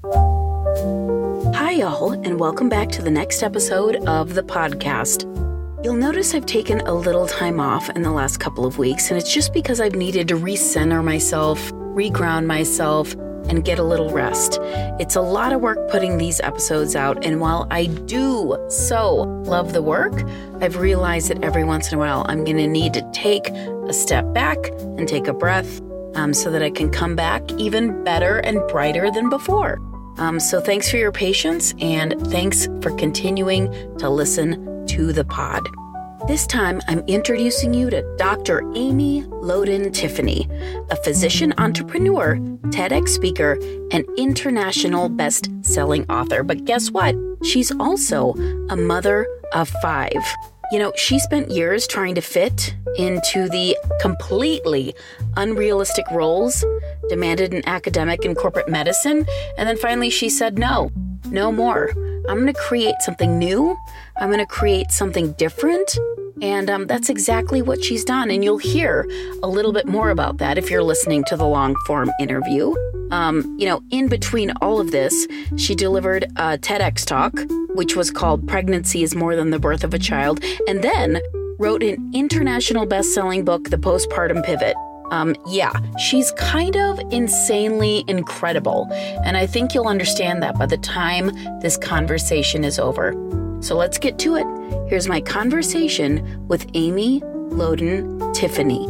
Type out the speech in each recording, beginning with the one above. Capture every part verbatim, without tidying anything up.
Hi, y'all, and welcome back to the next episode of the podcast. You'll notice I've taken a little time off in the last couple of weeks, and it's just because I've needed to recenter myself, reground myself, and get a little rest. It's a lot of work putting these episodes out, and while I do so love the work, I've realized that every once in a while I'm going to need to take a step back and take a breath um, so that I can come back even better and brighter than before. Um, so thanks for your patience, and thanks for continuing to listen to the pod. This time, I'm introducing you to Doctor Amy Loden Tiffany, a physician entrepreneur, TEDx speaker, and international best-selling author. But guess what? She's also a mother of five. You know, she spent years trying to fit into the completely unrealistic roles demanded in academic and corporate medicine. And then finally she said, no, no more. I'm going to create something new. I'm going to create something different. And um, that's exactly what she's done. And you'll hear a little bit more about that if you're listening to the long form interview. Um, you know, in between all of this, she delivered a TEDx talk, which was called Pregnancy is More Than the Birth of a Child, and then wrote an international best-selling book, The Postpartum Pivot. Um, yeah, she's kind of insanely incredible. And I think you'll understand that by the time this conversation is over. So let's get to it. Here's my conversation with Amy Loden Tiffany.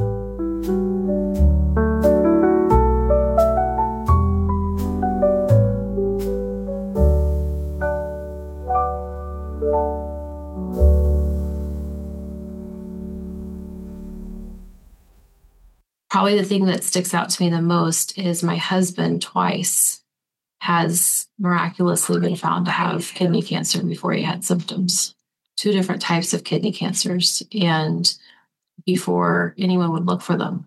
Probably the thing that sticks out to me the most is my husband twice has miraculously been found to have kidney cancer before he had symptoms. Two different types of kidney cancers, and before anyone would look for them.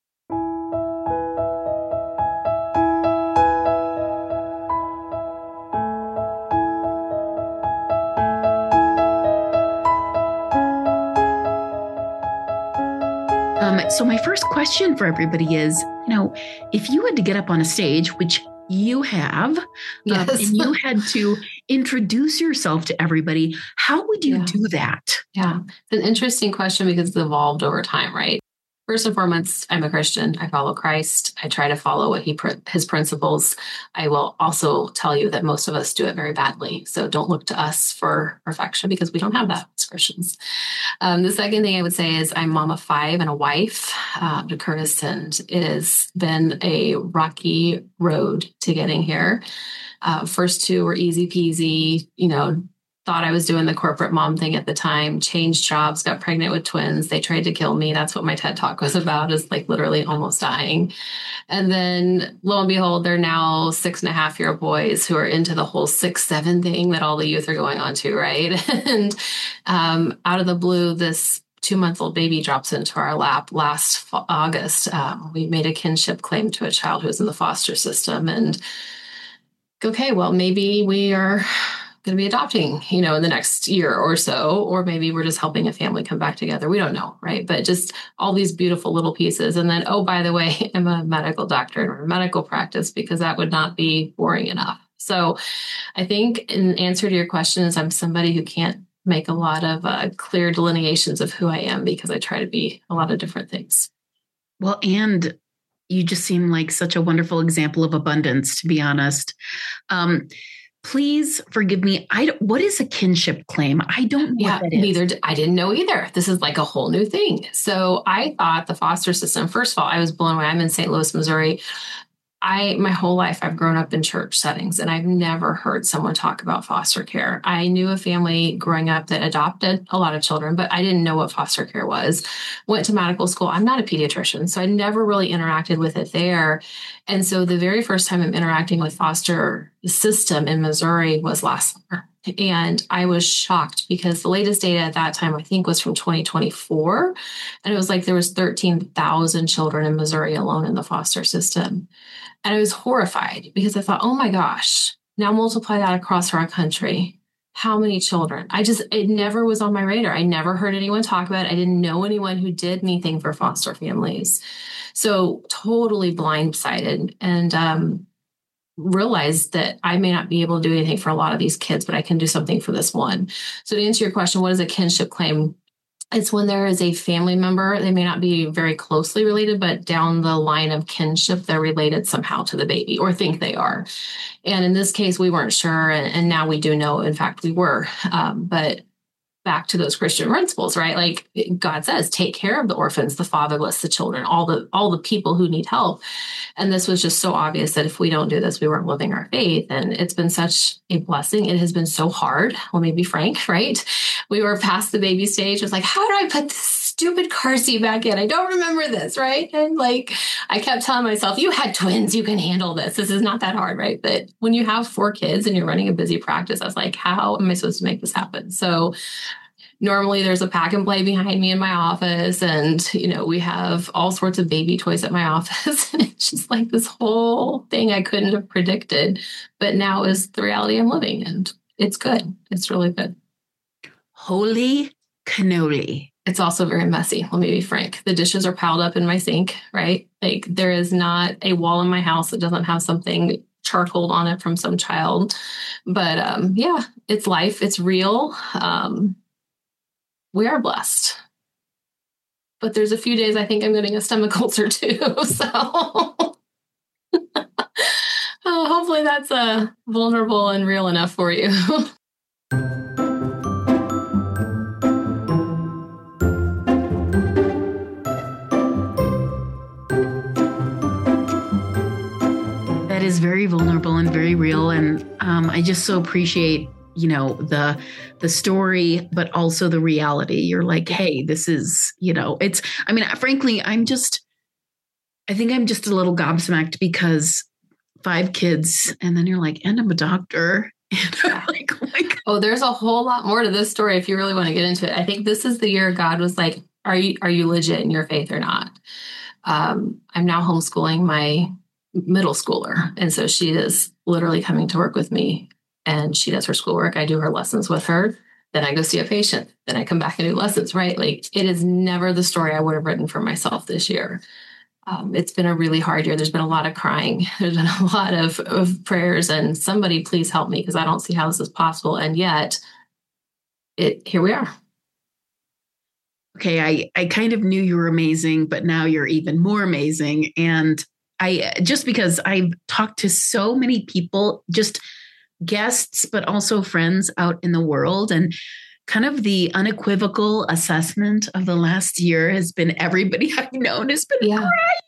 Um, so my first question for everybody is, you know, if you had to get up on a stage, which you have, yes. um, and you had to introduce yourself to everybody, how would you yeah. do that? Yeah, it's an interesting question because it's evolved over time, right? First and foremost, I'm a Christian. I follow Christ. I try to follow what he his principles. I will also tell you that most of us do it very badly. So don't look to us for perfection because we don't have that as Christians. Um, the second thing I would say is I'm mom of five and a wife uh, to Curtis, and it has been a rocky road to getting here. Uh, first two were easy peasy, you know, thought I was doing the corporate mom thing at the time, changed jobs, got pregnant with twins. They tried to kill me. That's what my TED Talk was about, is like literally almost dying. And then lo and behold, they're now six and a half year old boys who are into the whole six, seven thing that all the youth are going on to, right? and um, out of the blue, this two month old baby drops into our lap last August. Um, we made a kinship claim to a child who was in the foster system, and okay, well, maybe we are going to be adopting, you know, in the next year or so, or maybe we're just helping a family come back together. We don't know, right? But just all these beautiful little pieces. And then, oh, by the way, I'm a medical doctor or a medical practice, because that would not be boring enough. So I think in answer to your question is I'm somebody who can't make a lot of uh, clear delineations of who I am, because I try to be a lot of different things. Well, and you just seem like such a wonderful example of abundance, to be honest. Um, Please forgive me. I don't, what is a kinship claim? I don't know yeah, what that is. Neither did, I didn't know either. This is like a whole new thing. So I thought the foster system, first of all, I was blown away. I'm in Saint Louis, Missouri. I, my whole life, I've grown up in church settings, and I've never heard someone talk about foster care. I knew a family growing up that adopted a lot of children, but I didn't know what foster care was. Went to medical school. I'm not a pediatrician, so I never really interacted with it there. And so the very first time I'm interacting with foster system in Missouri was last summer. And I was shocked because the latest data at that time, I think, was from twenty twenty-four. And it was like there was thirteen thousand children in Missouri alone in the foster system. And I was horrified because I thought, oh my gosh, now multiply that across our country. How many children? I just, it never was on my radar. I never heard anyone talk about it. I didn't know anyone who did anything for foster families. So totally blindsided. And um, realized that I may not be able to do anything for a lot of these kids, but I can do something for this one. So to answer your question, what is a kinship claim? It's when there is a family member, they may not be very closely related, but down the line of kinship, they're related somehow to the baby or think they are. And in this case, we weren't sure. And, and now we do know, in fact, we were. Um, but back to those Christian principles, right? Like God says, take care of the orphans, the fatherless, the children, all the all the people who need help. And this was just so obvious that if we don't do this, we weren't living our faith. And it's been such a blessing. It has been so hard. Let me be frank, right? We were past the baby stage. It was like, how do I put this stupid car seat back in? I don't remember this, right? And like, I kept telling myself, you had twins, you can handle this. This is not that hard, right? But when you have four kids and you're running a busy practice, I was like, how am I supposed to make this happen? So normally there's a pack and play behind me in my office, and, you know, we have all sorts of baby toys at my office. And it's just like this whole thing I couldn't have predicted, but now is the reality I'm living, and it's good. It's really good. Holy cannoli. It's also very messy. Let me be frank. The dishes are piled up in my sink, right? Like there is not a wall in my house that doesn't have something charcoaled on it from some child. But um, yeah, it's life. It's real. Um, we are blessed. But there's a few days I think I'm getting a stomach ulcer too. So oh, hopefully that's uh, vulnerable and real enough for you. Is very vulnerable and very real. And um, I just so appreciate, you know, the the story, but also the reality. You're like, hey, this is, you know, it's, I mean, frankly, I'm just, I think I'm just a little gobsmacked because five kids and then you're like, and I'm a doctor. And I'm like, oh my God. Oh, there's a whole lot more to this story if you really want to get into it. I think this is the year God was like, are you, are you legit in your faith or not? Um, I'm now homeschooling my middle schooler. And so she is literally coming to work with me, and she does her schoolwork. I do her lessons with her. Then I go see a patient. Then I come back and do lessons, right? Like it is never the story I would have written for myself this year. Um, it's been a really hard year. There's been a lot of crying. There's been a lot of, of prayers, and somebody please help me because I don't see how this is possible. And yet it, here we are. Okay. I, I kind of knew you were amazing, but now you're even more amazing. And I, just because I've talked to so many people, just guests, but also friends out in the world, and kind of the unequivocal assessment of the last year has been everybody I've known has been yeah.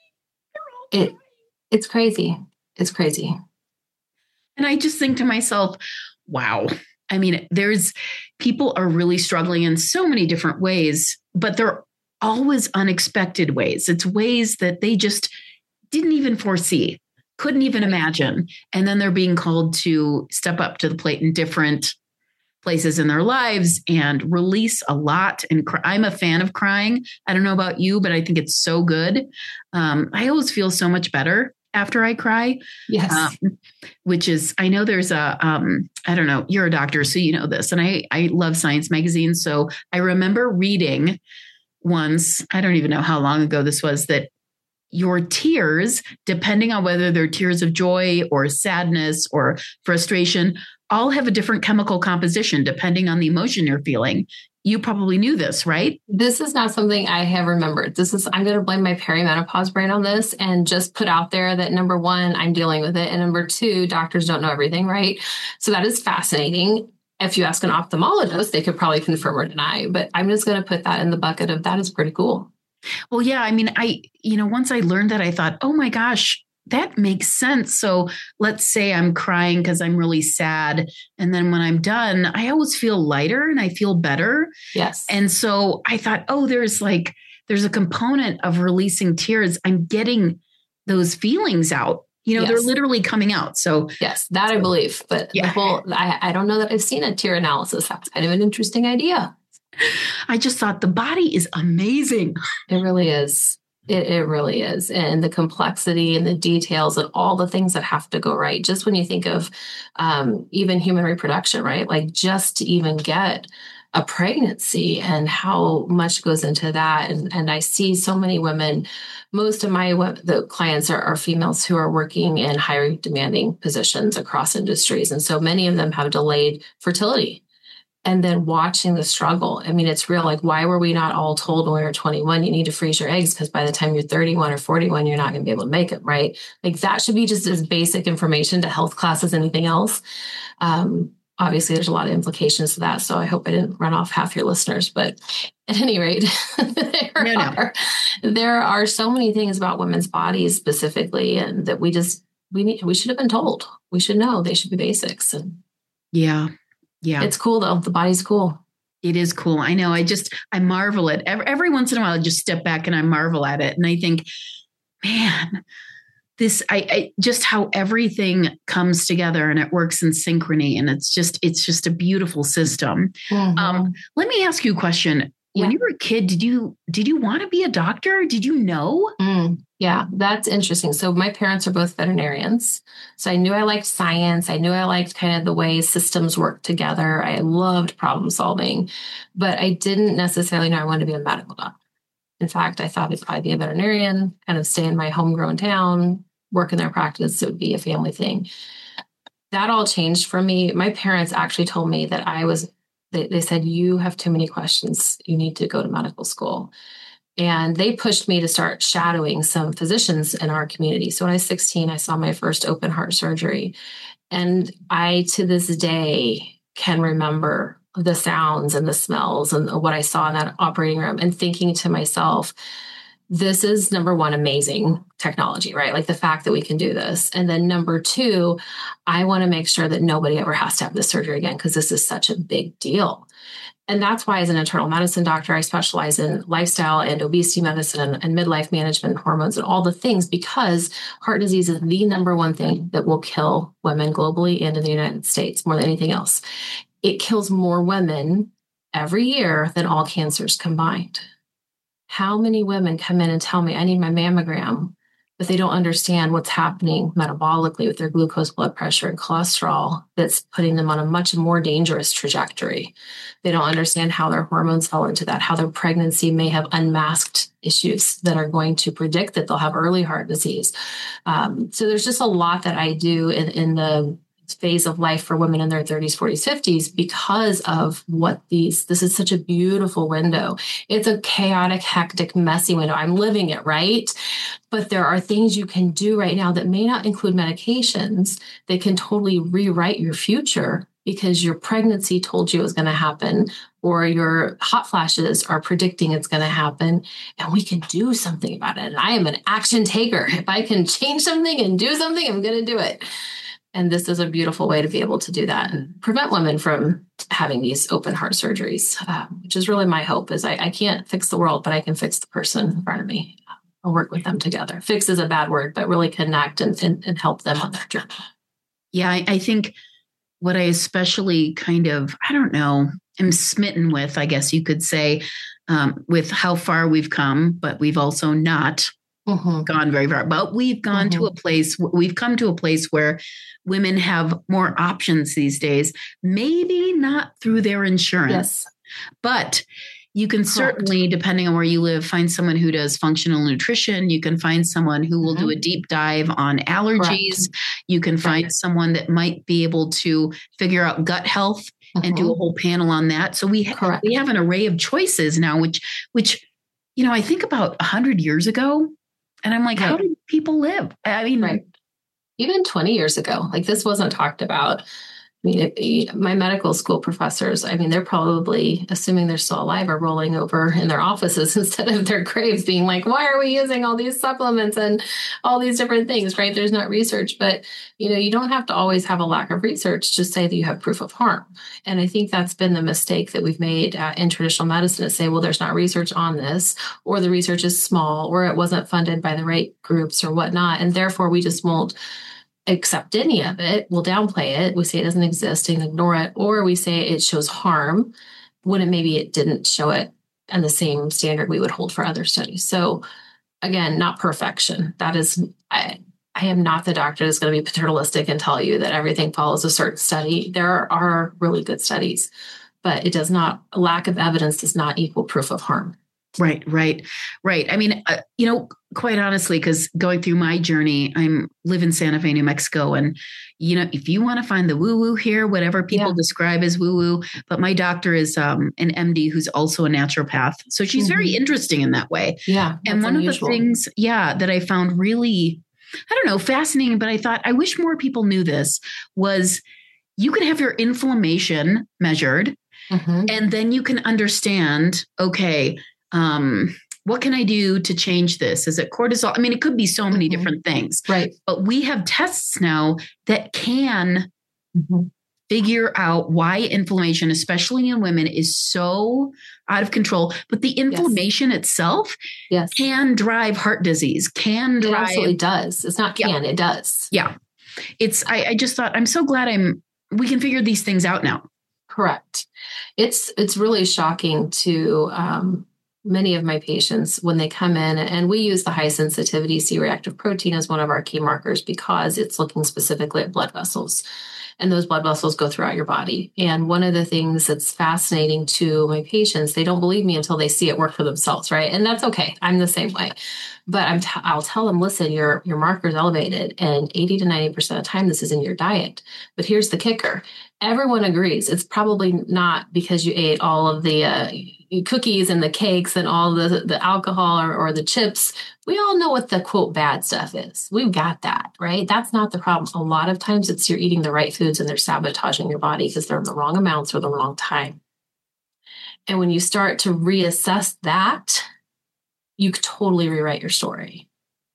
It, it's crazy. It's crazy. And I just think to myself, wow. I mean, there's people are really struggling in so many different ways, but they're always unexpected ways. It's ways that they just didn't even foresee, couldn't even imagine. And then they're being called to step up to the plate in different places in their lives and release a lot. And cry. I'm a fan of crying. I don't know about you, but I think it's so good. Um, I always feel so much better after I cry. Yes. Um, which is, I know there's a, um, I don't know, you're a doctor, so you know this. And I, I love science magazines. So I remember reading once, I don't even know how long ago this was, that your tears, depending on whether they're tears of joy or sadness or frustration, all have a different chemical composition depending on the emotion you're feeling. You probably knew this, right? This is not something I have remembered. This is, I'm going to blame my perimenopause brain on this and just put out there that number one, I'm dealing with it. And number two, doctors don't know everything, right? So that is fascinating. If you ask an ophthalmologist, they could probably confirm or deny, but I'm just going to put that in the bucket of that is pretty cool. Well, yeah, I mean, I, you know, once I learned that, I thought, oh my gosh, that makes sense. So let's say I'm crying because I'm really sad. And then when I'm done, I always feel lighter and I feel better. Yes. And so I thought, oh, there's like, there's a component of releasing tears. I'm getting those feelings out. You know, yes. They're literally coming out. So yes, that so, I believe. But yeah. the whole, I, I don't know that I've seen a tear analysis. That's kind of an interesting idea. I just thought the body is amazing. It really is. It, it really is. And the complexity and the details and all the things that have to go right. Just when you think of um, even human reproduction, right? Like just to even get a pregnancy and how much goes into that. And, and I see so many women, most of my the clients are, are females who are working in higher demanding positions across industries. And so many of them have delayed fertility. And then watching the struggle. I mean, it's real. Like, why were we not all told when we were twenty-one, you need to freeze your eggs because by the time you're thirty-one or forty-one, you're not going to be able to make them, right? Like that should be just as basic information to health class as anything else. Um, obviously, there's a lot of implications to that. So I hope I didn't run off half your listeners. But at any rate, there, no, no. Are, there are so many things about women's bodies specifically, and that we just, we need, we should have been told. We should know. They should be basics. And yeah. Yeah. It's cool though. The body's cool. It is cool. I know. I just, I marvel at every, every once in a while, I just step back and I marvel at it. And I think, man, this, I, I just how everything comes together and it works in synchrony. And it's just, it's just a beautiful system. Mm-hmm. Um, let me ask you a question. Yeah. When you were a kid, did you, did you want to be a doctor? Did you know? Mm. Yeah, that's interesting. So my parents are both veterinarians. So I knew I liked science. I knew I liked kind of the way systems work together. I loved problem solving, but I didn't necessarily know I wanted to be a medical doctor. In fact, I thought if I'd be a veterinarian, kind of stay in my homegrown town, work in their practice, it would be a family thing. That all changed for me. My parents actually told me that I was, they, they said, you have too many questions. You need to go to medical school. And they pushed me to start shadowing some physicians in our community. So when I was sixteen, I saw my first open heart surgery. And I, to this day, can remember the sounds and the smells and what I saw in that operating room and thinking to myself, this is number one, amazing technology, right? Like the fact that we can do this. And then number two, I want to make sure that nobody ever has to have this surgery again, because this is such a big deal. And that's why as an internal medicine doctor, I specialize in lifestyle and obesity medicine and, and midlife management and hormones and all the things, because heart disease is the number one thing that will kill women globally and in the United States more than anything else. It kills more women every year than all cancers combined. How many women come in and tell me, I need my mammogram, but they don't understand what's happening metabolically with their glucose, blood pressure, and cholesterol that's putting them on a much more dangerous trajectory. They don't understand how their hormones fall into that, how their pregnancy may have unmasked issues that are going to predict that they'll have early heart disease. Um, so there's just a lot that I do in, in the phase of life for women in their thirties, forties, fifties, because of what these, this is such a beautiful window. It's a chaotic, hectic, messy window. I'm living it, right? But there are things you can do right now that may not include medications that can totally rewrite your future because your pregnancy told you it was going to happen, or your hot flashes are predicting it's going to happen, and we can do something about it. And I am an action taker. If I can change something and do something, I'm going to do it. And this is a beautiful way to be able to do that and prevent women from having these open heart surgeries, uh, which is really my hope. Is I, I can't fix the world, but I can fix the person in front of me. I'll work with them together. Fix is a bad word, but really connect and, and, and help them on their journey. Yeah, I, I think what I especially kind of, I don't know, am smitten with, I guess you could say, um, with how far we've come, but we've also not mm-hmm. gone very far. But we've gone mm-hmm. to a place, we've come to a place where women have more options these days, maybe not through their insurance, yes. but you can Correct. Certainly, depending on where you live, find someone who does functional nutrition. You can find someone who will mm-hmm. do a deep dive on allergies. Correct. You can find right. someone that might be able to figure out gut health mm-hmm. and do a whole panel on that. So we ha- we have an array of choices now, which, which, you know, I think about a hundred years ago, and I'm like, right. how did people live? I mean, right. even twenty years ago, like this wasn't talked about. I mean, it, my medical school professors, I mean, they're probably, assuming they're still alive, are rolling over in their offices instead of their graves being like, why are we using all these supplements and all these different things, right? There's not research, but, you know, you don't have to always have a lack of research to say that you have proof of harm. And I think that's been the mistake that we've made uh, in traditional medicine to say, well, there's not research on this, or the research is small, or it wasn't funded by the right groups or whatnot. And therefore we just won't accept any of it. We'll downplay it. We say it doesn't exist and ignore it, or we say it shows harm when it maybe it didn't show it in the same standard we would hold for other studies. So again, not perfection. That is, I, I am not the doctor that's going to be paternalistic and tell you that everything follows a certain study. There are really good studies, but it does not, a lack of evidence does not equal proof of harm. Right, right, right. I mean, uh, you know, quite honestly, because going through my journey, I'm live in Santa Fe, New Mexico. And, you know, if you want to find the woo woo here, whatever people yeah. describe as woo woo, but my doctor is um, an M D who's also a naturopath. So she's mm-hmm. very interesting in that way. Yeah. And one unusual. of the things, yeah, that I found really, I don't know, fascinating, but I thought I wish more people knew this was you can have your inflammation measured mm-hmm. and then you can understand, okay, Um, what can I do to change this? Is it cortisol? I mean, it could be so many mm-hmm. different things. Right. But we have tests now that can mm-hmm. figure out why inflammation, especially in women, is so out of control. But the inflammation yes. itself yes. can drive heart disease, can drive. It absolutely does. It's not can, yeah. it does. Yeah. It's, I, I just thought, I'm so glad I'm, we can figure these things out now. Correct. It's, it's really shocking to, um, many of my patients when they come in, and we use the high sensitivity C-reactive protein as one of our key markers because it's looking specifically at blood vessels, and those blood vessels go throughout your body. And one of the things that's fascinating to my patients, they don't believe me until they see it work for themselves, right? And that's okay. I'm the same way. But I'm t- I'll tell them, listen, your your marker is elevated, and eighty to ninety percent of the time this is in your diet. But here's the kicker. Everyone agrees it's probably not because you ate all of the uh, cookies and the cakes and all the, the alcohol or, or the chips. We all know what the quote bad stuff is. We've got that, right? That's not the problem. A lot of times it's you're eating the right foods and they're sabotaging your body because they're in the wrong amounts or the wrong time. And when you start to reassess that, you could totally rewrite your story.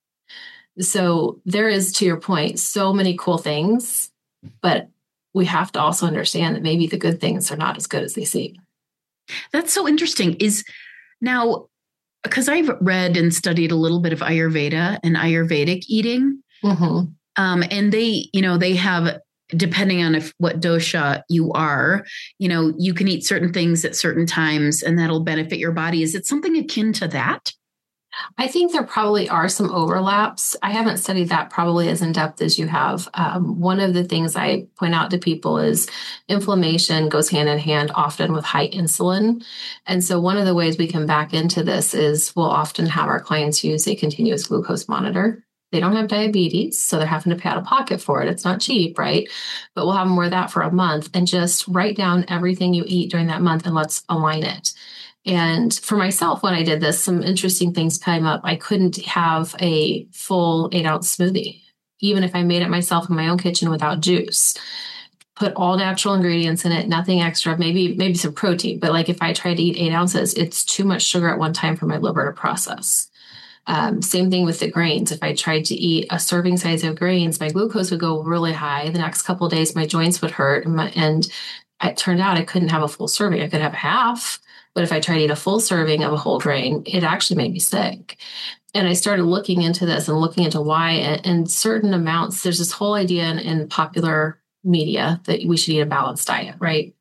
So there is, to your point, so many cool things, but we have to also understand that maybe the good things are not as good as they seem. That's so interesting. Is now, because I've read and studied a little bit of Ayurveda and Ayurvedic eating, mm-hmm. um, and they, you know, they have, depending on if what dosha you are, you know, you can eat certain things at certain times and that'll benefit your body. Is it something akin to that? I think there probably are some overlaps. I haven't studied that probably as in depth as you have. Um, one of the things I point out to people is inflammation goes hand in hand often with high insulin. And so one of the ways we can back into this is we'll often have our clients use a continuous glucose monitor. They don't have diabetes, so they're having to pay out of pocket for it. It's not cheap, right? But we'll have them wear that for a month and just write down everything you eat during that month and let's align it. And for myself, when I did this, some interesting things came up. I couldn't have a full eight ounce smoothie, even if I made it myself in my own kitchen without juice. Put all natural ingredients in it, nothing extra, maybe maybe some protein. But like if I try to eat eight ounces, it's too much sugar at one time for my liver to process. Um, same thing with the grains. If I tried to eat a serving size of grains, my glucose would go really high. The next couple of days, my joints would hurt. And, my, and it turned out I couldn't have a full serving. I could have half. But if I tried to eat a full serving of a whole grain, it actually made me sick. And I started looking into this and looking into why. And, and certain amounts, there's this whole idea in, in popular media that we should eat a balanced diet, right?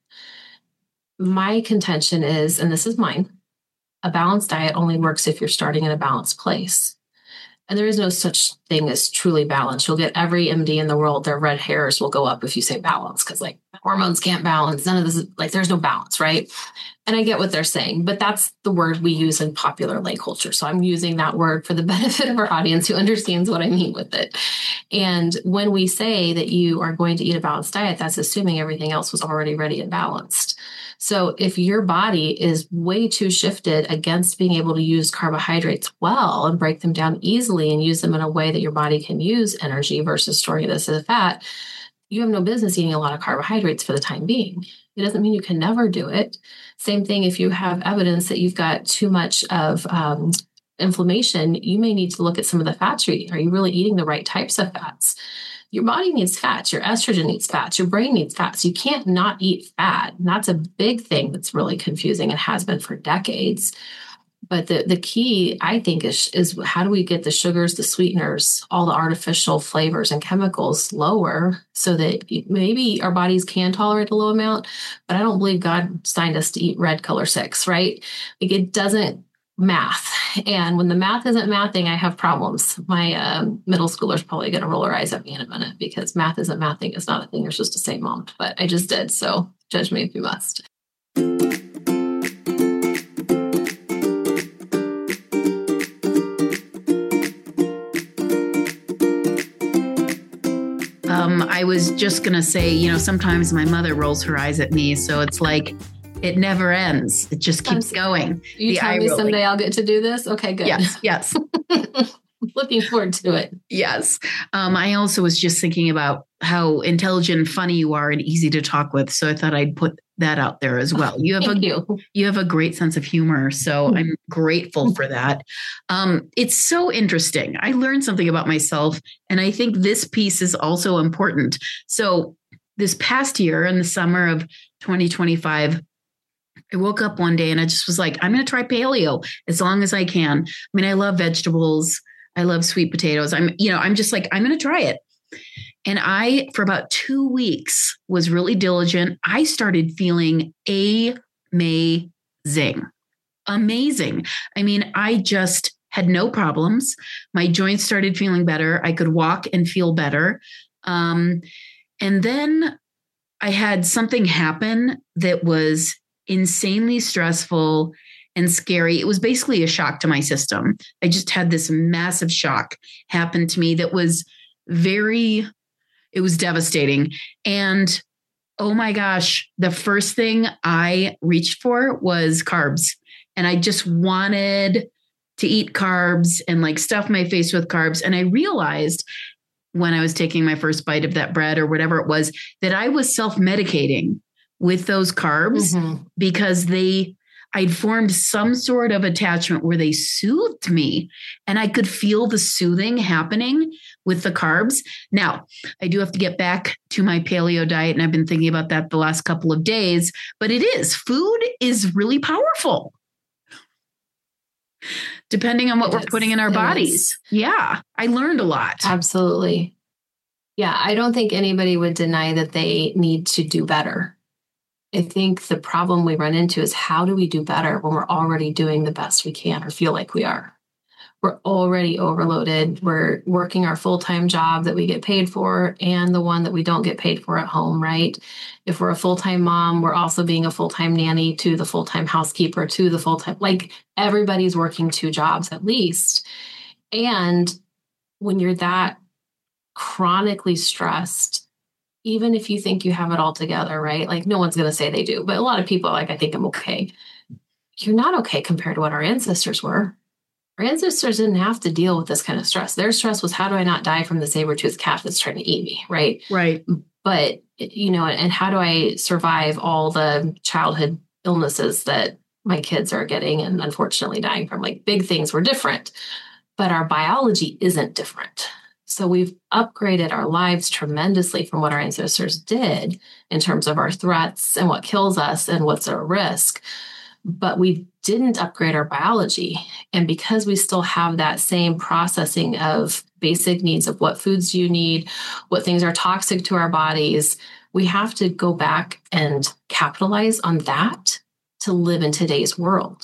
My contention is, and this is mine, a balanced diet only works if you're starting in a balanced place. And there is no such thing as truly balanced. You'll get every M D in the world, their red hairs will go up if you say balance, because like hormones can't balance. None of this is like, there's no balance, right? And I get what they're saying, but that's the word we use in popular lay culture. So I'm using that word for the benefit of our audience who understands what I mean with it. And when we say that you are going to eat a balanced diet, that's assuming everything else was already ready and balanced. So if your body is way too shifted against being able to use carbohydrates well and break them down easily and use them in a way that your body can use energy versus storing this as fat, you have no business eating a lot of carbohydrates for the time being. It doesn't mean you can never do it. Same thing if you have evidence that you've got too much of um, inflammation, you may need to look at some of the fats you're eating. Are you really eating the right types of fats? Your body needs fats. Your estrogen needs fats. Your brain needs fats. You can't not eat fat. And that's a big thing that's really confusing and has been for decades. But the, the key, I think, is, is how do we get the sugars, the sweeteners, all the artificial flavors and chemicals lower so that maybe our bodies can tolerate a low amount. But I don't believe God signed us to eat red color six, right? Like it doesn't math. And when the math isn't mathing, I have problems. My um, middle schooler's probably going to roll her eyes at me in a minute because math isn't mathing. It's not a thing you're supposed to say, Mom. But I just did. So judge me if you must. I was just going to say, you know, sometimes my mother rolls her eyes at me. So it's like, it never ends. It just keeps going. You tell me someday I'll get to do this? Okay, good. Yes, yes. Looking forward to it. Yes. Um, I also was just thinking about how intelligent and funny you are and easy to talk with. So I thought I'd put that out there as well. You have Thank a you. you have a great sense of humor. So I'm grateful for that. Um, it's so interesting. I learned something about myself, and I think this piece is also important. So this past year, in the summer of twenty twenty-five, I woke up one day and I just was like, I'm going to try paleo as long as I can. I mean, I love vegetables. I love sweet potatoes. I'm, you know, I'm just like, I'm going to try it. And I, for about two weeks, was really diligent. I started feeling amazing, amazing. I mean, I just had no problems. My joints started feeling better. I could walk and feel better. Um, and then I had something happen that was insanely stressful and scary. It was basically a shock to my system. I just had this massive shock happen to me that was very, it was devastating. And oh my gosh, the first thing I reached for was carbs. And I just wanted to eat carbs and like stuff my face with carbs. And I realized when I was taking my first bite of that bread or whatever it was, that I was self-medicating with those carbs mm-hmm. because they, I'd formed some sort of attachment where they soothed me and I could feel the soothing happening with the carbs. Now, I do have to get back to my paleo diet, and I've been thinking about that the last couple of days, but it is, food is really powerful. Depending on what it we're is. putting in our it bodies. Is. Yeah. I learned a lot. Absolutely. Yeah. I don't think anybody would deny that they need to do better. I think the problem we run into is how do we do better when we're already doing the best we can or feel like we are? We're already overloaded. We're working our full-time job that we get paid for and the one that we don't get paid for at home, right? If we're a full-time mom, we're also being a full-time nanny to the full-time housekeeper to the full-time, like everybody's working two jobs at least. And when you're that chronically stressed, even if you think you have it all together, right? Like no one's going to say they do, but a lot of people are like, I think I'm okay. You're not okay compared to what our ancestors were. Our ancestors didn't have to deal with this kind of stress. Their stress was, how do I not die from the saber-toothed cat that's trying to eat me, right? Right. But, you know, and how do I survive all the childhood illnesses that my kids are getting and unfortunately dying from? Like big things were different, but our biology isn't different. So we've upgraded our lives tremendously from what our ancestors did in terms of our threats and what kills us and what's a risk. But we didn't upgrade our biology. And because we still have that same processing of basic needs of what foods you need, what things are toxic to our bodies, we have to go back and capitalize on that to live in today's world.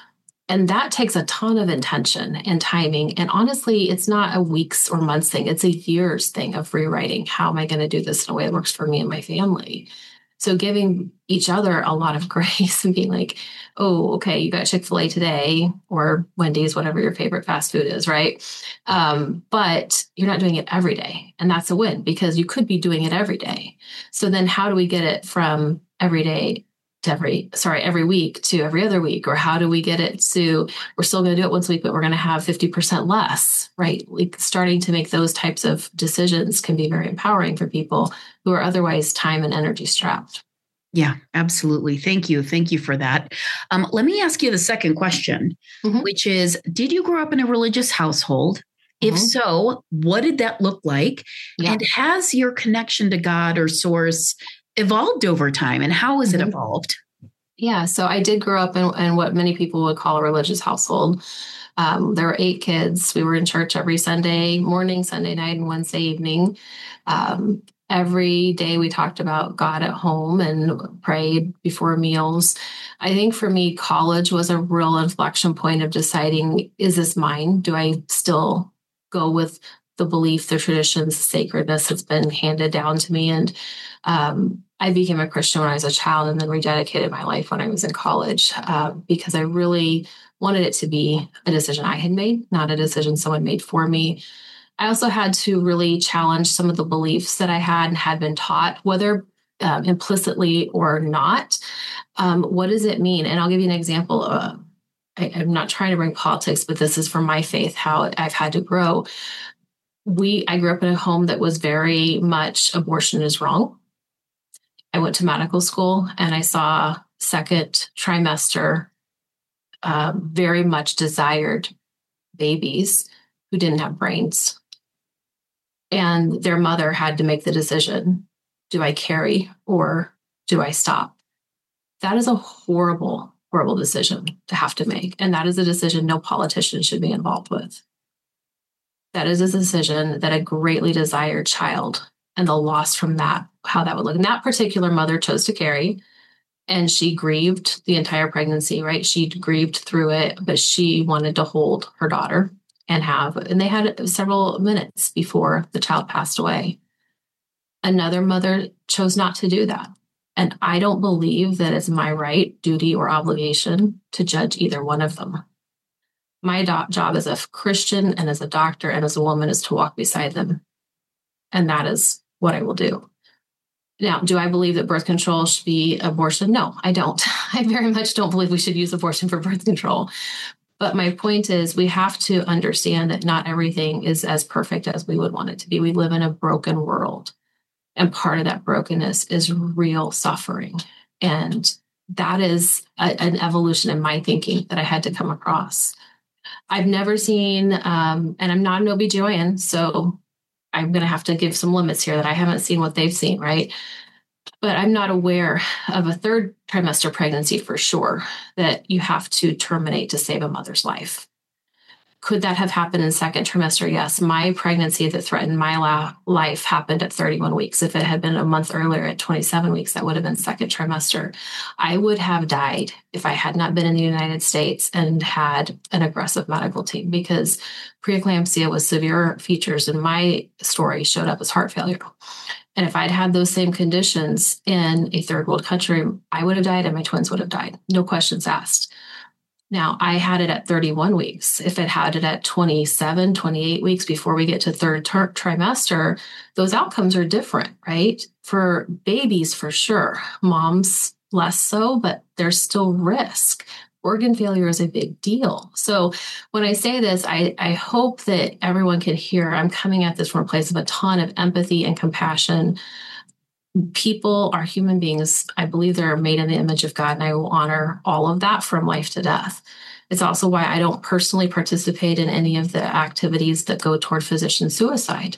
And that takes a ton of intention and timing. And honestly, it's not a weeks or months thing. It's a years thing of rewriting. How am I going to do this in a way that works for me and my family? So giving each other a lot of grace and being like, oh, okay, you got Chick-fil-A today or Wendy's, whatever your favorite fast food is, right? Um, but you're not doing it every day. And that's a win because you could be doing it every day. So then how do we get it from every day to every, sorry, every week to every other week? Or how do we get it to, we're still going to do it once a week, but we're going to have fifty percent less, right? Like starting to make those types of decisions can be very empowering for people who are otherwise time and energy strapped. Yeah, absolutely. Thank you. Thank you for that. Um, let me ask you the second question, mm-hmm. which is, did you grow up in a religious household? If mm-hmm. so, what did that look like? Yeah. And has your connection to God or source evolved over time? And how has mm-hmm. it evolved? Yeah, so I did grow up in, in what many people would call a religious household. Um, there were eight kids. We were in church every Sunday morning, Sunday night, and Wednesday evening. Um, every day we talked about God at home and prayed before meals. I think for me, college was a real inflection point of deciding, is this mine? Do I still go with the belief, the traditions, the sacredness that's been handed down to me? And um, I became a Christian when I was a child and then rededicated my life when I was in college uh, because I really wanted it to be a decision I had made, not a decision someone made for me. I also had to really challenge some of the beliefs that I had and had been taught, whether um, implicitly or not. Um, what does it mean? And I'll give you an example. Uh, I, I'm not trying to bring politics, but this is from my faith, how I've had to grow. We, I grew up in a home that was very much abortion is wrong. I went to medical school and I saw second trimester, uh, very much desired babies who didn't have brains. And their mother had to make the decision, do I carry or do I stop? That is a horrible, horrible decision to have to make. And that is a decision no politician should be involved with. That is a decision that a greatly desired child and the loss from that, how that would look. And that particular mother chose to carry, and she grieved the entire pregnancy, right? She grieved through it, but she wanted to hold her daughter and have, and they had several minutes before the child passed away. Another mother chose not to do that. And I don't believe that it's my right, duty, or obligation to judge either one of them. My do- job as a Christian and as a doctor and as a woman is to walk beside them. And that is what I will do. Now, do I believe that birth control should be abortion? No, I don't. I very much don't believe we should use abortion for birth control. But my point is we have to understand that not everything is as perfect as we would want it to be. We live in a broken world. And part of that brokenness is real suffering. And that is a, an evolution in my thinking that I had to come across. I've never seen, um, and I'm not an O B G Y N, so I'm going to have to give some limits here that I haven't seen what they've seen, right? But I'm not aware of a third trimester pregnancy for sure that you have to terminate to save a mother's life. Could that have happened in second trimester? Yes. My pregnancy that threatened my la- life happened at thirty-one weeks. If it had been a month earlier at twenty-seven weeks, that would have been second trimester. I would have died if I had not been in the United States and had an aggressive medical team, because preeclampsia with severe features in my story showed up as heart failure. And if I'd had those same conditions in a third world country, I would have died and my twins would have died. No questions asked. Now, I had it at thirty-one weeks. If it had it at twenty-seven, twenty-eight weeks before we get to third ter- trimester, those outcomes are different, right? For babies, for sure. Moms, less so, but there's still risk. Organ failure is a big deal. So when I say this, I, I hope that everyone can hear I'm coming at this from a place of a ton of empathy and compassion. People are human beings. I believe they're made in the image of God, and I will honor all of that from life to death. It's also why I don't personally participate in any of the activities that go toward physician suicide.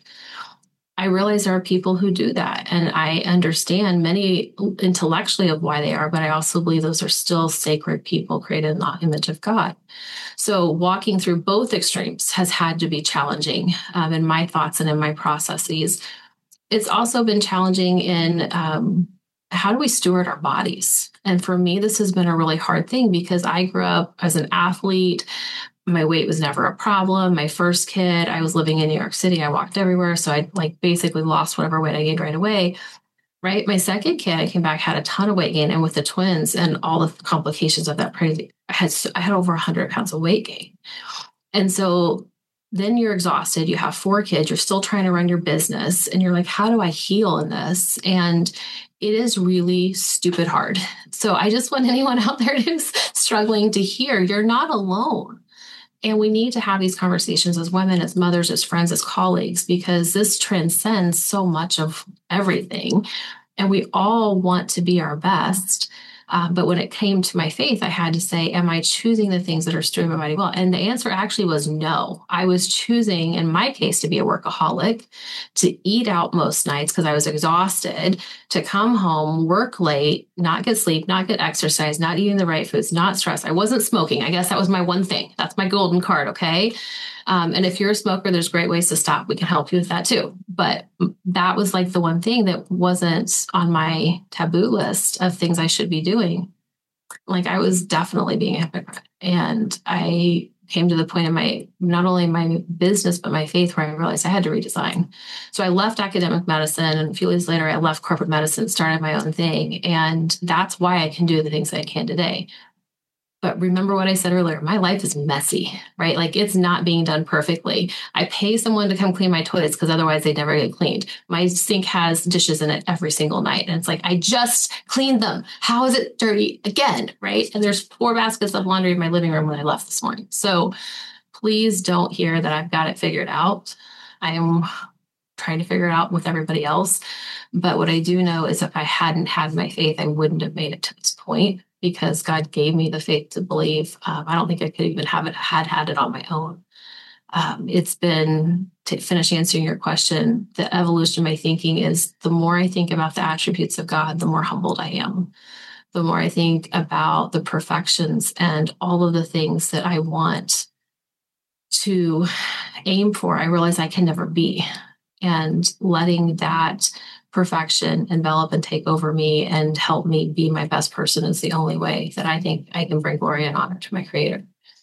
I realize there are people who do that, and I understand many intellectually of why they are, but I also believe those are still sacred people created in the image of God. So walking through both extremes has had to be challenging um, in my thoughts and in my processes. It's also been challenging in um, how do we steward our bodies? And for me, this has been a really hard thing because I grew up as an athlete. My weight was never a problem. My first kid, I was living in New York City. I walked everywhere. So I like basically lost whatever weight I gained right away. Right. My second kid, I came back, had a ton of weight gain. And with the twins and all the complications of that pregnancy, I had, I had over one hundred pounds of weight gain. And so then you're exhausted. You have four kids. You're still trying to run your business. And you're like, how do I heal in this? And it is really stupid hard. So I just want anyone out there who's struggling to hear, you're not alone. And we need to have these conversations as women, as mothers, as friends, as colleagues, because this transcends so much of everything. And we all want to be our best. Um, but when it came to my faith, I had to say, am I choosing the things that are stewing my body well? And the answer actually was no. I was choosing, in my case, to be a workaholic, to eat out most nights because I was exhausted, to come home, work late, not get sleep, not get exercise, not eating the right foods, not stress. I wasn't smoking. I guess that was my one thing. That's my golden card, okay? Um, and if you're a smoker, there's great ways to stop. We can help you with that too. But that was like the one thing that wasn't on my taboo list of things I should be doing. Like I was definitely being a hypocrite. And I came to the point in my, not only my business, but my faith where I realized I had to redesign. So I left academic medicine, and a few years later, I left corporate medicine, started my own thing. And that's why I can do the things that I can today. But remember what I said earlier, my life is messy, right? Like it's not being done perfectly. I pay someone to come clean my toilets because otherwise they never get cleaned. My sink has dishes in it every single night. And it's like, I just cleaned them. How is it dirty again? Right. And there's four baskets of laundry in my living room when I left this morning. So please don't hear that I've got it figured out. I am trying to figure it out with everybody else. But what I do know is if I hadn't had my faith, I wouldn't have made it to this point, because God gave me the faith to believe. Um, I don't think I could even have it, had had it on my own. Um, it's been, to finish answering your question, the evolution of my thinking is the more I think about the attributes of God, the more humbled I am. The more I think about the perfections and all of the things that I want to aim for, I realize I can never be. And letting that perfection envelop and take over me and help me be my best person is the only way that I think I can bring glory and honor to my Creator.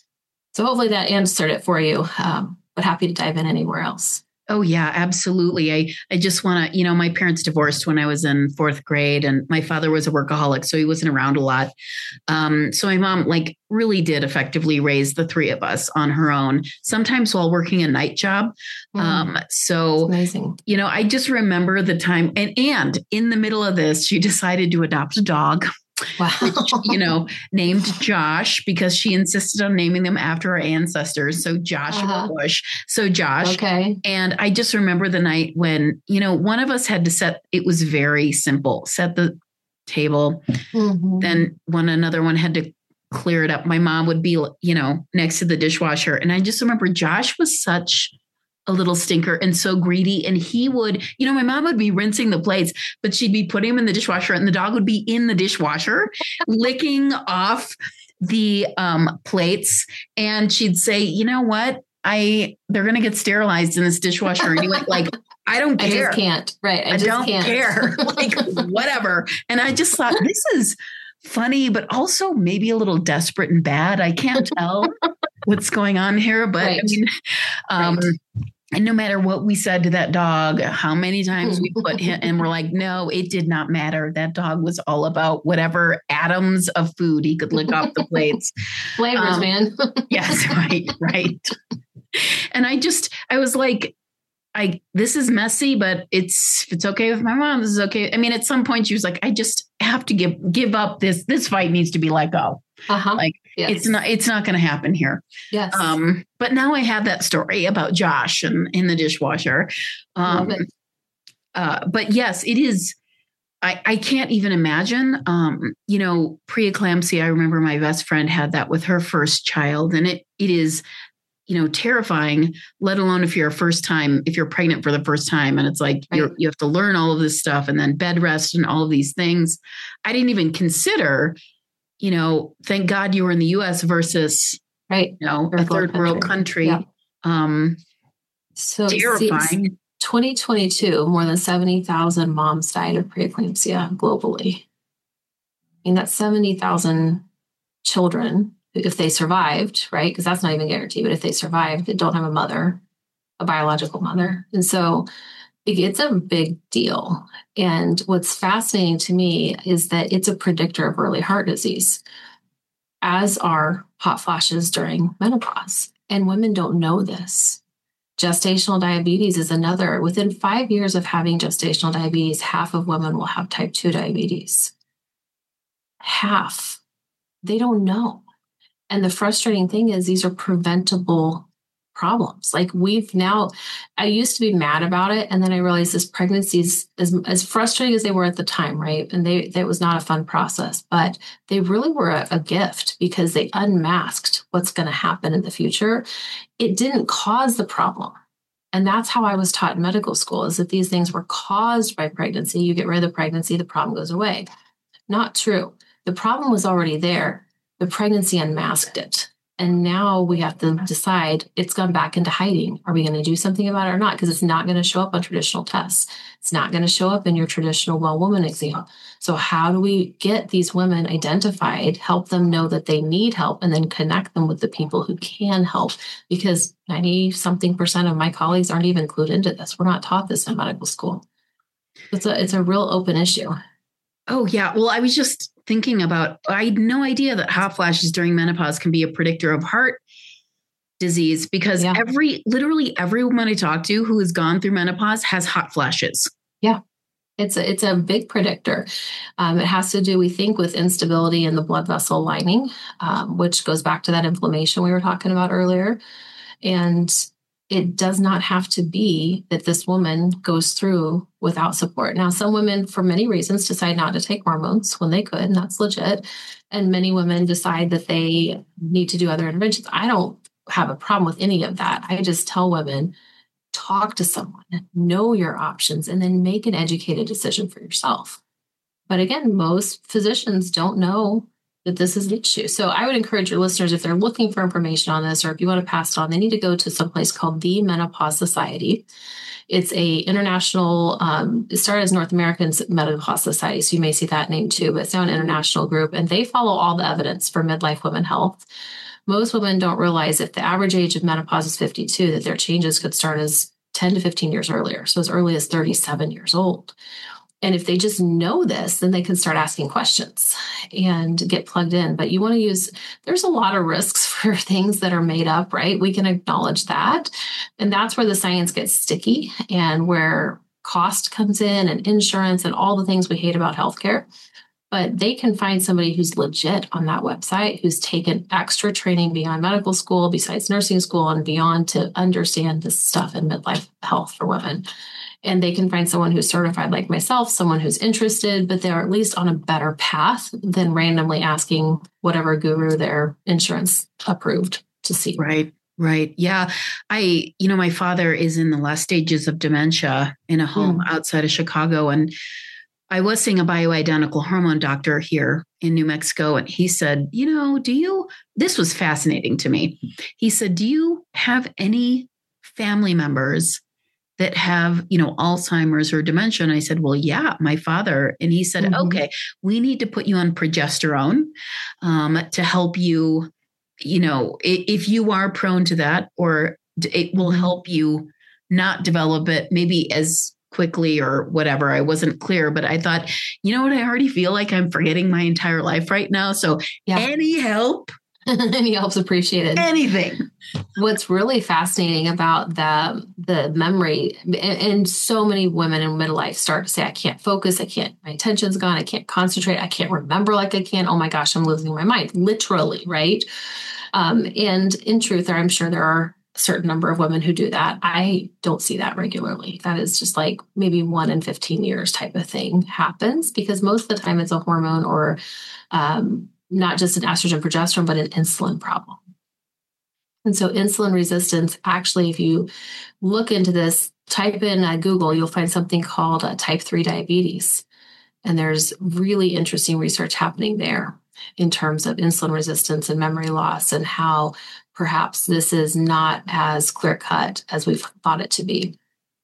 So hopefully that answered it for you, um, but happy to dive in anywhere else. Oh, yeah, absolutely. I, I just want to, you know, my parents divorced when I was in fourth grade, and my father was a workaholic, so he wasn't around a lot. Um, so my mom like really did effectively raise the three of us on her own, sometimes while working a night job. Mm. Um, so, amazing. You know, I just remember the time, and, and in the middle of this, she decided to adopt a dog. Wow. Which, you know, named Josh, because she insisted on naming them after our ancestors. So Joshua uh-huh. Bush. So Josh. Okay. And I just remember the night when, you know, one of us had to set, it was very simple, set the table. Mm-hmm. Then when another one had to clear it up, my mom would be, you know, next to the dishwasher. And I just remember Josh was such a little stinker and so greedy. And he would, you know, my mom would be rinsing the plates, but she'd be putting him in the dishwasher, and the dog would be in the dishwasher licking off the um, plates. And she'd say, you know what? I, they're going to get sterilized in this dishwasher. Anyway, like, I don't care. I just can't. Right. I, I just don't can't. care. Like, whatever. And I just thought, this is funny, but also maybe a little desperate and bad. I can't tell what's going on here, but right. I mean, um, right. And no matter what we said to that dog, how many times we put him, and we're like, no, it did not matter. That dog was all about whatever atoms of food he could lick off the plates. Flavors, um, man. Yes, right, right. And I just, I was like, I, this is messy, but it's, it's okay with my mom. This is okay. I mean, at some point she was like, I just have to give, give up this, this fight needs to be let go. Uh-huh. Like yes. it's not, it's not going to happen here. Yes. Um, but now I have that story about Josh and in the dishwasher. Um, uh, but yes, it is. I, I can't even imagine, um, you know, preeclampsia. I remember my best friend had that with her first child, and it, it is, you know, terrifying, let alone if you're a first time, if you're pregnant for the first time, and it's like, right. you're, you have to learn all of this stuff, and then bed rest and all of these things. I didn't even consider, you know, thank God you were in the U S versus, right. you know, a third world country. Yeah. Um, so terrifying. See, twenty twenty-two, more than seventy thousand moms died of preeclampsia globally. I mean, that's seventy thousand children, if they survived, right? Because that's not even guaranteed, but if they survived, they don't have a mother, a biological mother. And so it's a big deal. And what's fascinating to me is that it's a predictor of early heart disease, as are hot flashes during menopause. And women don't know this. Gestational diabetes is another. Within five years of having gestational diabetes, half of women will have type two diabetes. Half. They don't know. And the frustrating thing is these are preventable problems. Like we've now, I used to be mad about it. And then I realized this pregnancy is as, as frustrating as they were at the time, right? And they, that was not a fun process, but they really were a, a gift because they unmasked what's going to happen in the future. It didn't cause the problem. And that's how I was taught in medical school, is that these things were caused by pregnancy. You get rid of the pregnancy, the problem goes away. Not true. The problem was already there. The pregnancy unmasked it. And now we have to decide it's gone back into hiding. Are we going to do something about it or not? Because it's not going to show up on traditional tests. It's not going to show up in your traditional well woman exam. So how do we get these women identified, help them know that they need help, and then connect them with the people who can help? Because ninety something percent of my colleagues aren't even clued into this. We're not taught this in medical school. It's a, it's a real open issue. Oh, yeah. Well, I was just thinking about, I had no idea that hot flashes during menopause can be a predictor of heart disease, because yeah. every, literally every woman I talk to who has gone through menopause has hot flashes. Yeah. It's a, it's a big predictor. Um, it has to do, we think, with instability in the blood vessel lining, um, which goes back to that inflammation we were talking about earlier. And it does not have to be that this woman goes through without support. Now, some women, for many reasons, decide not to take hormones when they could, and that's legit. And many women decide that they need to do other interventions. I don't have a problem with any of that. I just tell women, talk to someone, know your options, and then make an educated decision for yourself. But again, most physicians don't know that this is an issue. So I would encourage your listeners, if they're looking for information on this, or if you want to pass it on, they need to go to some place called the Menopause Society. It's a international, um, it started as North American Menopause Society, so you may see that name too, but it's now an international group, and they follow all the evidence for midlife women health. Most women don't realize if the average age of menopause is fifty-two, that their changes could start as ten to fifteen years earlier, so as early as thirty-seven years old. And if they just know this, then they can start asking questions and get plugged in. But you want to use, there's a lot of risks for things that are made up, right? We can acknowledge that. And that's where the science gets sticky and where cost comes in and insurance and all the things we hate about healthcare. But they can find somebody who's legit on that website, who's taken extra training beyond medical school, besides nursing school and beyond, to understand this stuff in midlife health for women. And they can find someone who's certified like myself, someone who's interested, but they're at least on a better path than randomly asking whatever guru their insurance approved to see. Right, right. Yeah. I, you know, my father is in the last stages of dementia in a home mm. outside of Chicago. And I was seeing a bioidentical hormone doctor here in New Mexico. And he said, you know, do you, this was fascinating to me. He said, do you have any family members that have, you know, Alzheimer's or dementia? And I said, well, yeah, my father. And he said, mm-hmm. okay, we need to put you on progesterone um, to help you, you know, if you are prone to that, or it will help you not develop it maybe as quickly or whatever. I wasn't clear, but I thought, you know what, I already feel like I'm forgetting my entire life right now. So yeah. any help. Any help's appreciated. Anything. What's really fascinating about the the memory, and, and so many women in midlife start to say, I can't focus, I can't, my attention's gone, I can't concentrate, I can't remember like I can. Oh my gosh, I'm losing my mind, literally, right? Um, and in truth, I'm sure there are a certain number of women who do that. I don't see that regularly. That is just like maybe one in fifteen years type of thing happens, because most of the time it's a hormone or um, not just an estrogen progesterone, but an insulin problem. And so insulin resistance, actually, if you look into this, type in uh, Google, you'll find something called uh, type three diabetes. And there's really interesting research happening there in terms of insulin resistance and memory loss, and how perhaps this is not as clear cut as we've thought it to be.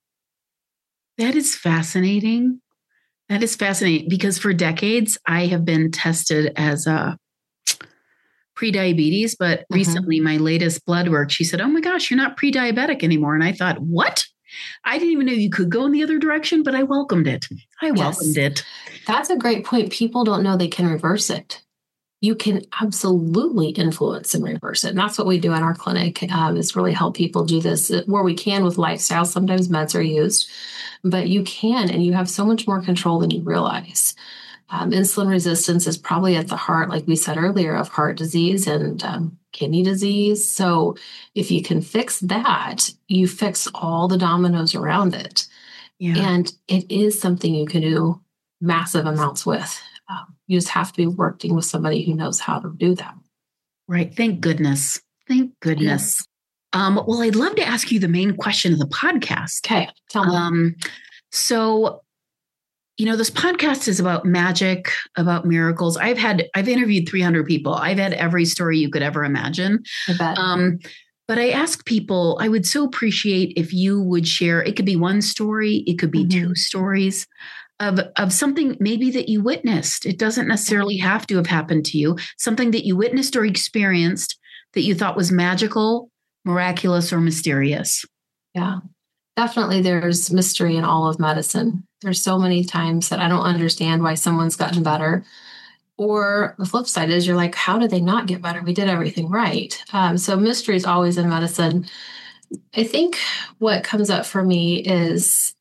That is fascinating. That is fascinating, because for decades I have been tested as a pre-diabetes, but mm-hmm. recently my latest blood work, she said, oh my gosh, you're not pre-diabetic anymore. And I thought, what? I didn't even know you could go in the other direction, but I welcomed it. I welcomed yes. it. That's a great point. People don't know they can reverse it. You can absolutely influence and reverse it. And that's what we do in our clinic, um, is really help people do this where we can with lifestyle. Sometimes meds are used, but you can, and you have so much more control than you realize. Um, insulin resistance is probably at the heart, like we said earlier, of heart disease and um, kidney disease. So if you can fix that, you fix all the dominoes around it. Yeah. And it is something you can do massive amounts with. Um, you just have to be working with somebody who knows how to do that. Right. Thank goodness. Thank goodness. Yes. Um, well, I'd love to ask you the main question of the podcast. Okay. Tell me. Um, so, you know, this podcast is about magic, about miracles. I've had, I've interviewed three hundred people. I've had every story you could ever imagine. I bet. Um, but I ask people, I would so appreciate if you would share, it could be one story, it could be mm-hmm. two stories of, of something maybe that you witnessed. It doesn't necessarily have to have happened to you. Something that you witnessed or experienced that you thought was magical, miraculous, or mysterious. Yeah, definitely. There's mystery in all of medicine. There's so many times that I don't understand why someone's gotten better. Or the flip side is you're like, how did they not get better? We did everything right. Um, so mystery is always in medicine. I think what comes up for me is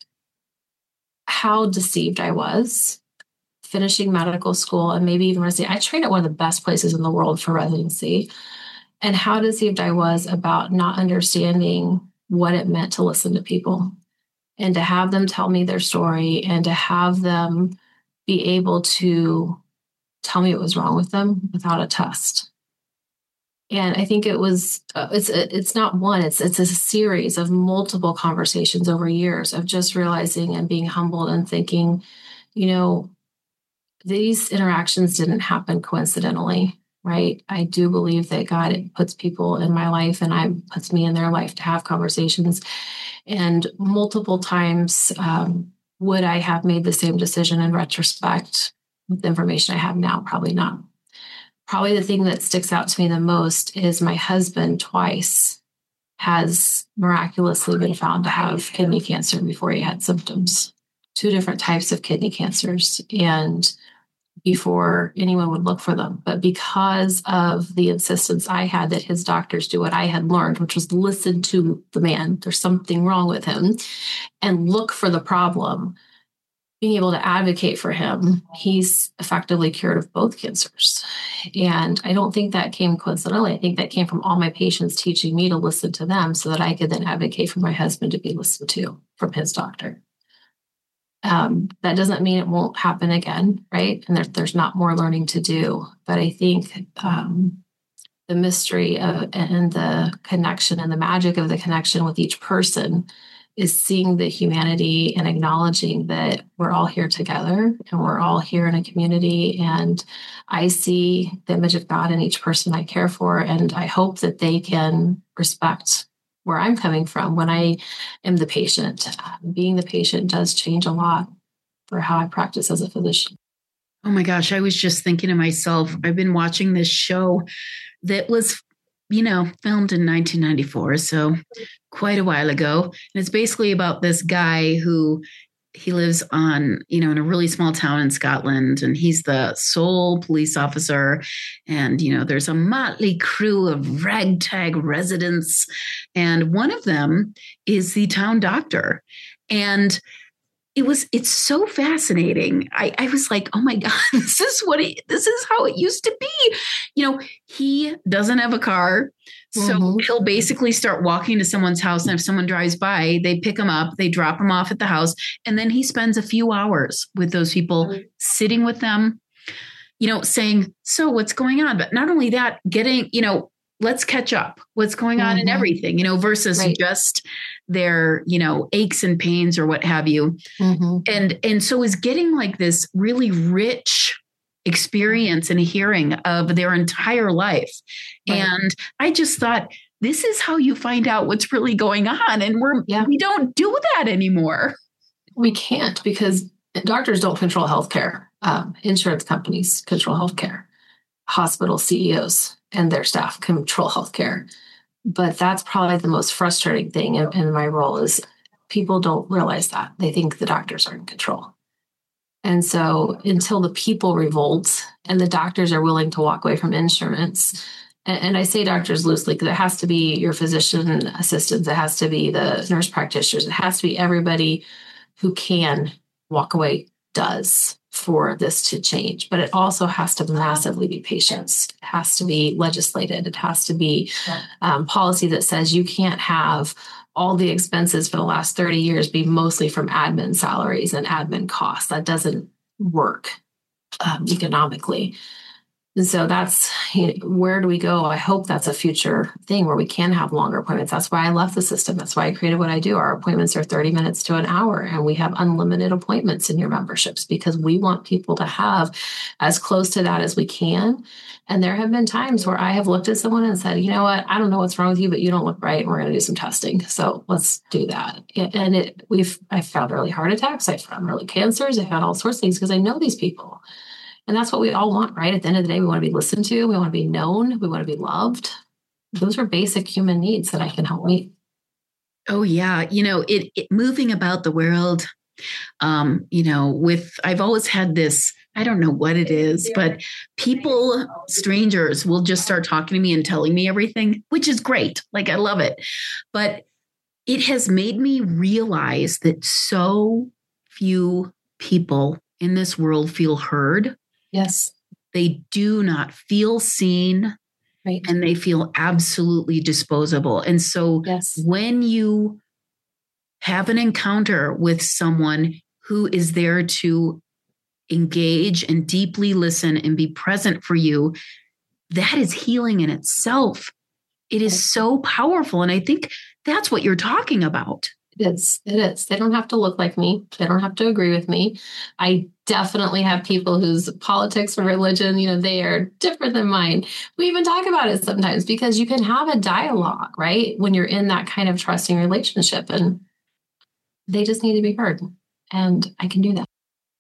how deceived I was finishing medical school and maybe even residency. I trained at one of the best places in the world for residency, and how deceived I was about not understanding what it meant to listen to people and to have them tell me their story and to have them be able to tell me what was wrong with them without a test. And I think it was, uh, it's it's not one, it's it's a series of multiple conversations over years of just realizing and being humbled and thinking, you know, these interactions didn't happen coincidentally, right? I do believe that God puts people in my life and I puts me in their life to have conversations. And multiple times, um, would I have made the same decision in retrospect with the information I have now? Probably not. Probably the thing that sticks out to me the most is my husband twice has miraculously been found to have kidney cancer before he had symptoms, two different types of kidney cancers, and before anyone would look for them. But because of the insistence I had that his doctors do what I had learned, which was listen to the man, there's something wrong with him, and look for the problem, being able to advocate for him, he's effectively cured of both cancers. And I don't think that came coincidentally. I think that came from all my patients teaching me to listen to them so that I could then advocate for my husband to be listened to from his doctor. Um, that doesn't mean it won't happen again, right? And there, there's not more learning to do. But I think um, the mystery of, and the connection and the magic of the connection with each person is seeing the humanity and acknowledging that we're all here together and we're all here in a community. And I see the image of God in each person I care for. And I hope that they can respect where I'm coming from when I am the patient. Being the patient does change a lot for how I practice as a physician. Oh my gosh, I was just thinking to myself, I've been watching this show that was, you know, filmed in nineteen ninety-four, so quite a while ago. And it's basically about this guy who he lives on, you know, in a really small town in Scotland, and he's the sole police officer. And, you know, there's a motley crew of ragtag residents. And one of them is the town doctor. And it was, it's so fascinating. I, I was like, oh my God, this is what it, this is how it used to be. You know, he doesn't have a car. So mm-hmm. he'll basically start walking to someone's house. And if someone drives by, they pick him up, they drop him off at the house. And then he spends a few hours with those people, mm-hmm. sitting with them, you know, saying, so what's going on? But not only that, getting, you know, let's catch up what's going on mm-hmm. in everything, you know, versus right. just their, you know, aches and pains or what have you. Mm-hmm. And, and so is getting like this really rich experience and hearing of their entire life. Right. And I just thought, this is how you find out what's really going on. And we're, yeah. we don't do that anymore. We can't, because doctors don't control healthcare. Um, insurance companies control healthcare. Hospital C E Os and their staff control healthcare. But that's probably the most frustrating thing in, in my role is people don't realize that. They think the doctors are in control. And so until the people revolt and the doctors are willing to walk away from insurance, and, and I say doctors loosely because it has to be your physician assistants, it has to be the nurse practitioners, it has to be everybody who can walk away does for this to change. But it also has to massively be patients. It has to be legislated. It has to be um, policy that says you can't have all the expenses for the last thirty years be mostly from admin salaries and admin costs. That doesn't work um, economically. And so that's, you know, where do we go? I hope that's a future thing where we can have longer appointments. That's why I love the system. That's why I created what I do. Our appointments are thirty minutes to an hour, and we have unlimited appointments in your memberships because we want people to have as close to that as we can. And there have been times where I have looked at someone and said, you know what, I don't know what's wrong with you, but you don't look right. And we're going to do some testing. So let's do that. And it, we've, I found early heart attacks. I found early cancers. I found all sorts of things because I know these people. And that's what we all want, right? At the end of the day, we want to be listened to. We want to be known. We want to be loved. Those are basic human needs that I can help meet. Oh, yeah. You know, it, it moving about the world, um, you know, with, I've always had this I don't know what it is, but people, strangers will just start talking to me and telling me everything, which is great. Like, I love it. But it has made me realize that so few people in this world feel heard. Yes. They do not feel seen. Right. And they feel absolutely disposable. And so yes. when you have an encounter with someone who is there to engage and deeply listen and be present for you, that is healing in itself. It is so powerful. And I think that's what you're talking about. It is. It is. They don't have to look like me. They don't have to agree with me. I definitely have people whose politics or religion, you know, they are different than mine. We even talk about it sometimes because you can have a dialogue, right? When you're in that kind of trusting relationship, and they just need to be heard. And I can do that.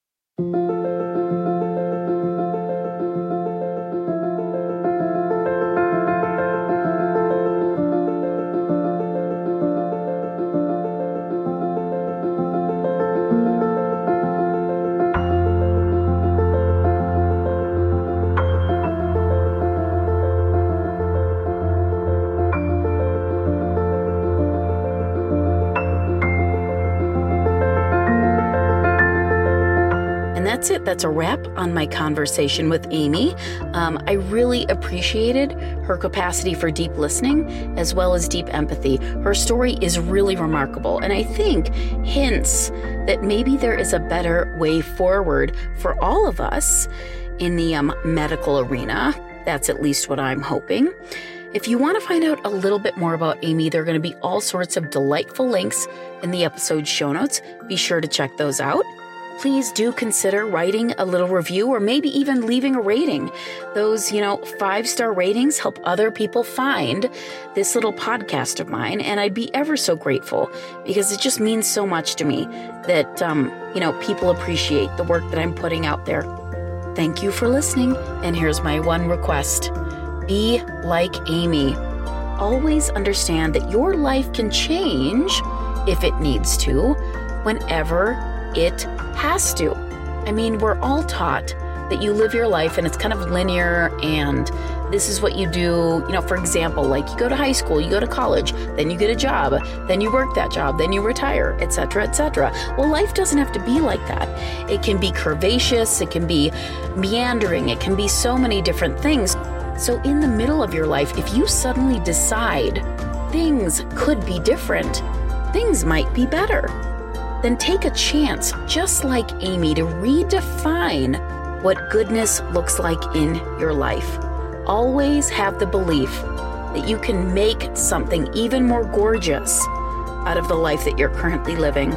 That's it. That's a wrap on my conversation with Amy. Um, I really appreciated her capacity for deep listening as well as deep empathy. Her story is really remarkable, and I think hints that maybe there is a better way forward for all of us in the um, medical arena. That's at least what I'm hoping. If you want to find out a little bit more about Amy, there are going to be all sorts of delightful links in the episode show notes. Be sure to check those out. Please do consider writing a little review or maybe even leaving a rating. Those, you know, five-star ratings help other people find this little podcast of mine, and I'd be ever so grateful because it just means so much to me that, um, you know, people appreciate the work that I'm putting out there. Thank you for listening, and here's my one request. Be like Amy. Always understand that your life can change, if it needs to, whenever it has to. I mean, we're all taught that you live your life and it's kind of linear and this is what you do. You know, for example, like you go to high school, you go to college, then you get a job, then you work that job, then you retire, et cetera, et cetera. Well, life doesn't have to be like that. It can be curvaceous, it can be meandering, it can be so many different things. So in the middle of your life, if you suddenly decide things could be different, things might be better, then take a chance, just like Amy, to redefine what goodness looks like in your life. Always have the belief that you can make something even more gorgeous out of the life that you're currently living.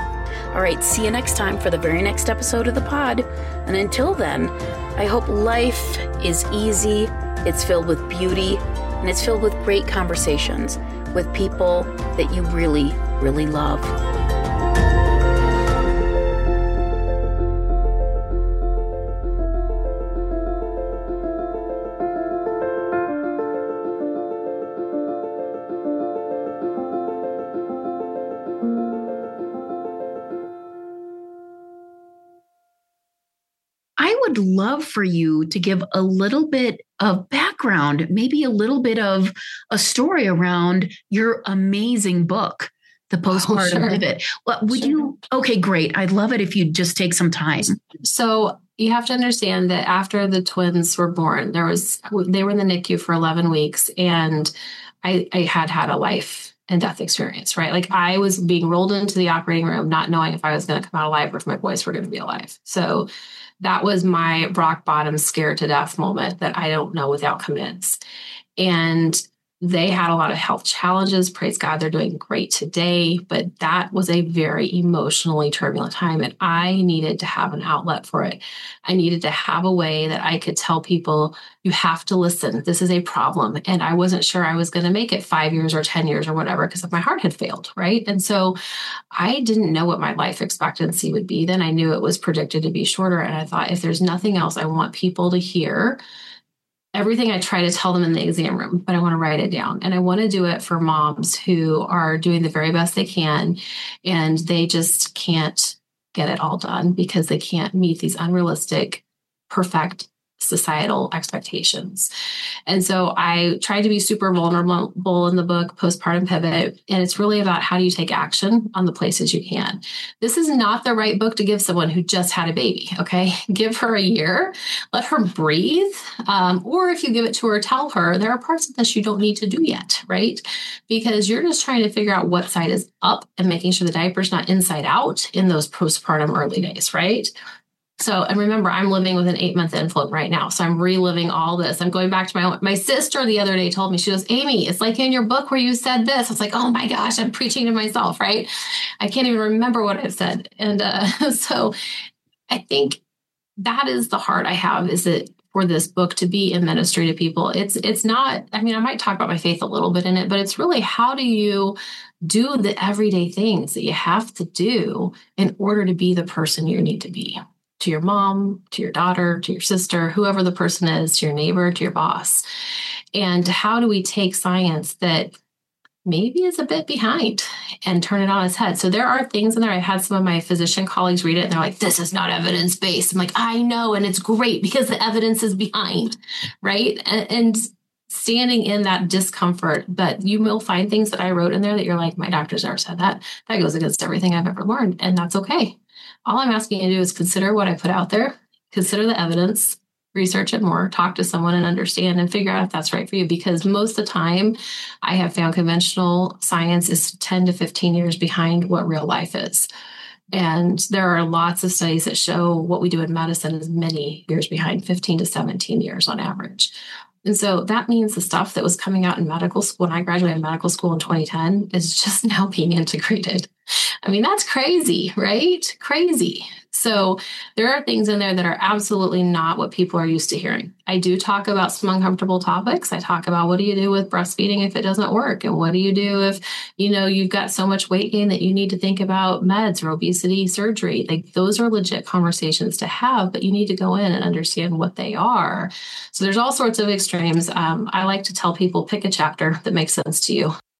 All right, see you next time for the very next episode of the pod. And until then, I hope life is easy, it's filled with beauty, and it's filled with great conversations with people that you really, really love. I would love for you to give a little bit of background, maybe a little bit of a story around your amazing book, The Postpartum Oh, sure. Pivot. What would Sure. you? Okay, great. I'd love it if you'd just take some time. So you have to understand that after the twins were born, there was they were in the N I C U for eleven weeks, and I, I had had a life and death experience, right? Like I was being rolled into the operating room, not knowing if I was going to come out alive or if my boys were going to be alive. So that was my rock bottom, scared to death moment that I don't know without commence. And they had a lot of health challenges. Praise God, they're doing great today. But that was a very emotionally turbulent time. And I needed to have an outlet for it. I needed to have a way that I could tell people, you have to listen. This is a problem. And I wasn't sure I was going to make it five years or ten years or whatever, because my heart had failed. Right. And so I didn't know what my life expectancy would be then. I knew it was predicted to be shorter. And I thought, if there's nothing else, I want people to hear everything I try to tell them in the exam room, but I want to write it down. And I want to do it for moms who are doing the very best they can. And they just can't get it all done because they can't meet these unrealistic, perfect societal expectations. And so I tried to be super vulnerable in the book, Postpartum Pivot. And it's really about how do you take action on the places you can. This is not the right book to give someone who just had a baby. Okay. Give her a year, let her breathe. Um, or if you give it to her, tell her there are parts of this you don't need to do yet, right? Because you're just trying to figure out what side is up and making sure the diaper's not inside out in those postpartum early days, right? So, and remember, I'm living with an eight month infant right now. So I'm reliving all this. I'm going back to my, my sister the other day told me, she goes, Amy, it's like in your book where you said this. I was like, oh my gosh, I'm preaching to myself, right? I can't even remember what I've said. And uh, so I think that is the heart I have, is that for this book to be a ministry to people. It's, it's not, I mean, I might talk about my faith a little bit in it, but it's really, how do you do the everyday things that you have to do in order to be the person you need to be? To your mom, to your daughter, to your sister, whoever the person is, to your neighbor, to your boss. And how do we take science that maybe is a bit behind and turn it on its head? So there are things in there. I've had some of my physician colleagues read it and they're like, this is not evidence-based. I'm like, I know. And it's great because the evidence is behind, right? And, and standing in that discomfort, but you will find things that I wrote in there that you're like, my doctor's never said that. That goes against everything I've ever learned. And that's okay. All I'm asking you to do is consider what I put out there, consider the evidence, research it more, talk to someone and understand and figure out if that's right for you. Because most of the time I have found conventional science is ten to fifteen years behind what real life is. And there are lots of studies that show what we do in medicine is many years behind, fifteen to seventeen years on average. And so that means the stuff that was coming out in medical school, when I graduated medical school in twenty ten, is just now being integrated. I mean, that's crazy, right? Crazy. So there are things in there that are absolutely not what people are used to hearing. I do talk about some uncomfortable topics. I talk about what do you do with breastfeeding if it doesn't work? And what do you do if, you know, you've got so much weight gain that you need to think about meds or obesity surgery? Like, those are legit conversations to have, but you need to go in and understand what they are. So there's all sorts of extremes. Um, I like to tell people, pick a chapter that makes sense to you.